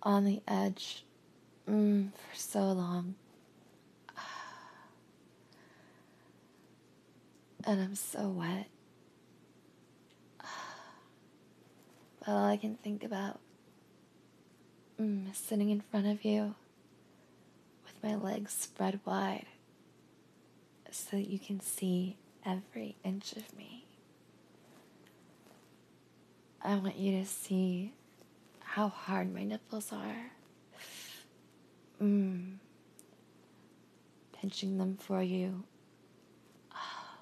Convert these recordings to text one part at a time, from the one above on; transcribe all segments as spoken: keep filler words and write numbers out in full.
on the edge mm, for so long. And I'm so wet. But all I can think about mm, is sitting in front of you with my legs spread wide so that you can see every inch of me. I want you to see how hard my nipples are. Mm. Pinching them for you. Oh,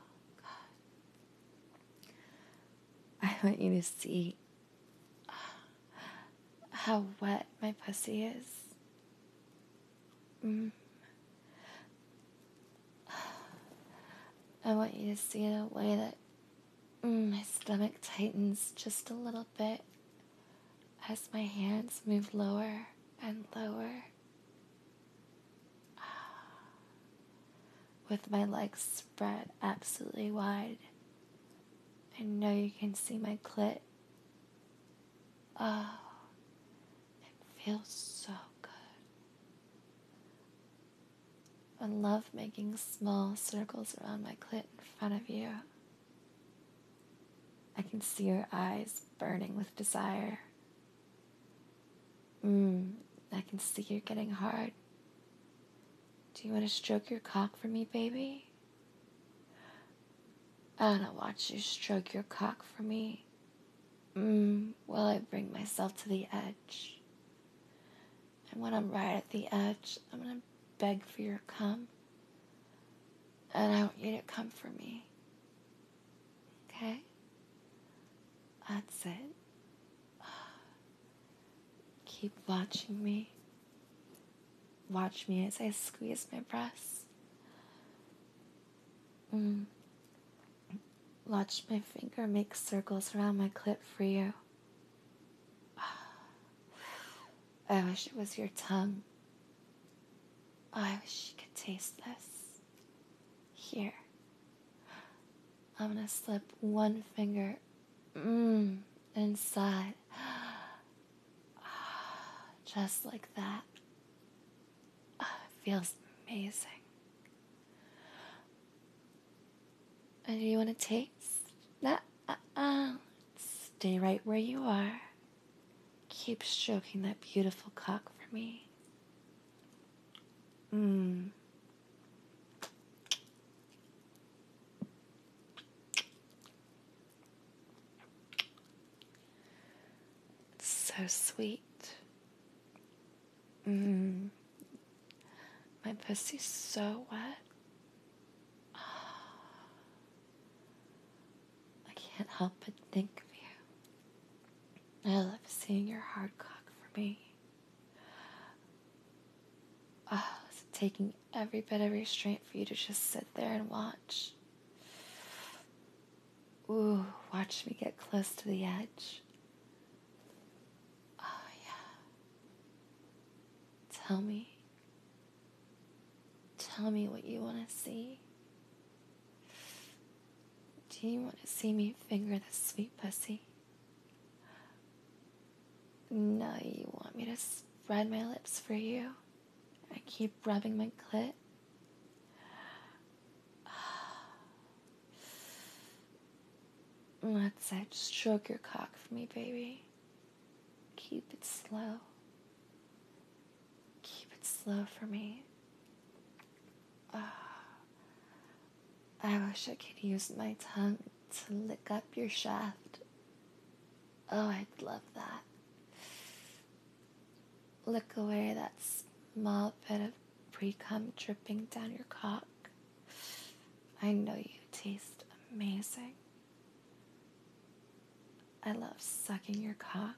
God. I want you to see how wet my pussy is. Mm. I want you to see the way that mm, my stomach tightens just a little bit as my hands move lower and lower. With my legs spread absolutely wide. I know you can see my clit. Oh, it feels so good. I love making small circles around my clit in front of you. I can see your eyes burning with desire. Mmm, I can see you're getting hard. Do you want to stroke your cock for me, baby? I want to watch you stroke your cock for me. Mmm, while I bring myself to the edge. And when I'm right at the edge, I'm going to beg for your cum. And I want you to come for me. Okay? That's it. Keep watching me. Watch me as I squeeze my breasts. Mm. Watch my finger make circles around my clit for you. I wish it was your tongue. Oh, I wish you could taste this. Here. I'm gonna slip one finger mm, inside. Just like that. Oh, it feels amazing. And do you want to taste? Nah, uh-uh. Stay right where you are. Keep stroking that beautiful cock for me. Mmm. It's so sweet. Mmm. My pussy's so wet. I can't help but think of you. I love seeing your hard cock for me. Oh, it's taking every bit of restraint for you to just sit there and watch. Ooh, watch me get close to the edge. Oh, yeah. Tell me. Tell me what you want to see. Do you want to see me finger the sweet pussy? No, you want me to spread my lips for you? I keep rubbing my clit. That's it. Stroke your cock for me, baby. Keep it slow. Keep it slow for me. Oh, I wish I could use my tongue to lick up your shaft. Oh, I'd love that. Lick away that small bit of pre-cum dripping down your cock. I know you taste amazing. I love sucking your cock.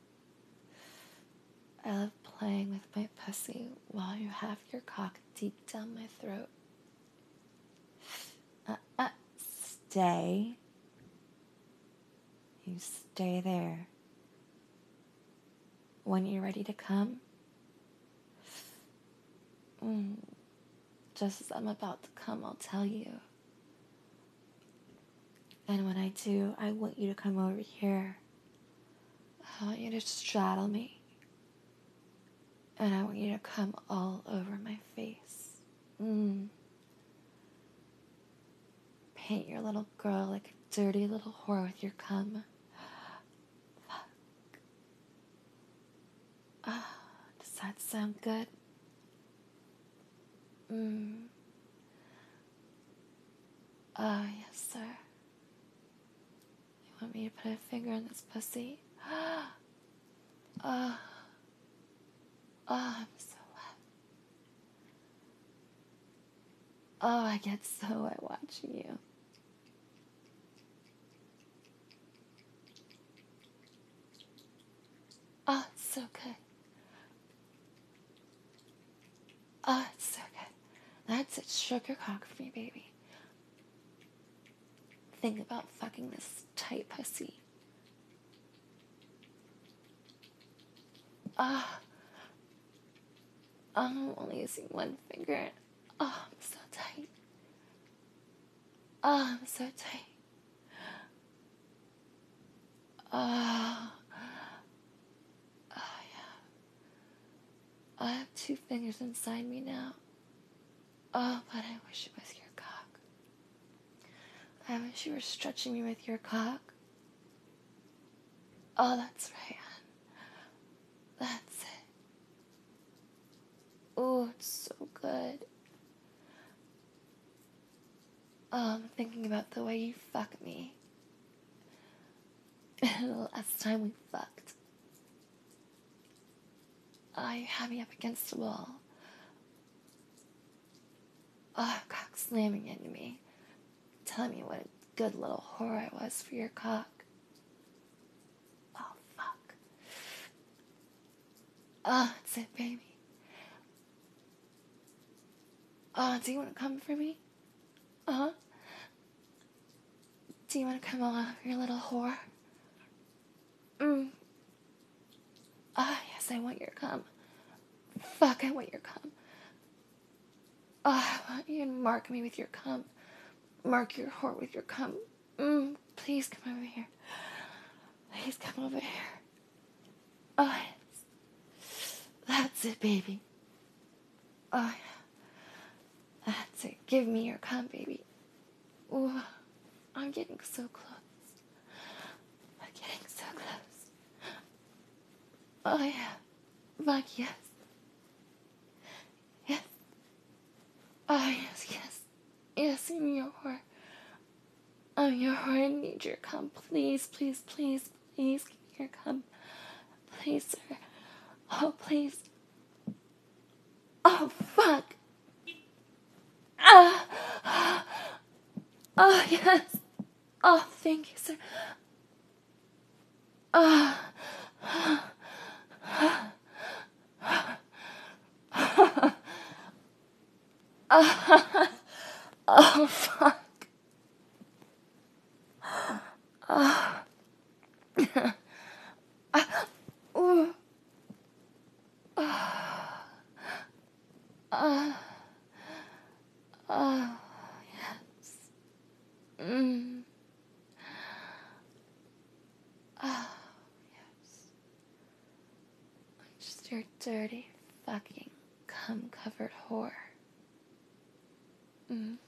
I love playing with my pussy while you have your cock deep down my throat. Uh-uh, stay. You stay there. When you're ready to come, mm, just as I'm about to come, I'll tell you. And when I do, I want you to come over here. I want you to straddle me. And I want you to come all over my face. Mm. Paint your little girl like a dirty little whore with your cum. Fuck. Ah, does that sound good? Mm. Ah, yes, sir. You want me to put a finger in this pussy? Ah. Ah. Ah, I'm so wet. Oh, I get so wet watching you. Oh, it's so good. Oh, it's so good. That's it. Stroke your cock for me, baby. Think about fucking this tight pussy. Ah. Oh, I'm only using one finger. Oh, I'm so tight. Oh, I'm so tight. Oh. Oh, yeah. I have two fingers inside me now. Oh, but I wish it was your cock. I wish you were stretching me with your cock. Oh, that's right, hon. That's it. Oh, it's so good. Oh, I'm thinking about the way you fuck me. The last time we fucked. Oh, you had me up against the wall. Oh, cock slamming into me. Telling me what a good little whore I was for your cock. Oh, fuck. Oh, that's it, baby. Oh, do you want to come for me? Uh-huh. Do you want to come all over your little whore? Mm. Ah, oh, yes, I want your cum. Fuck, I want your cum. Oh, I want you to mark me with your cum. Mark your whore with your cum. Mm, please come over here. Please come over here. Oh, yes. That's it, baby. Oh, yeah. That's it. Give me your cum, baby. Ooh, I'm getting so close. I'm getting so close. Oh, yeah. Fuck, yes. Yes. Oh, yes, yes. Yes, I'm your whore. I'm your whore. I need your cum. Please, please, please, please give me your cum. Please, sir. Oh, please. Oh, fuck. Ah. Oh, yes. Oh, thank you, sir. Oh. Oh, fuck. Oh. Ooh. Oh. Oh, yes. Mm. Oh, yes. I'm just your dirty, fucking, cum-covered whore. Mm.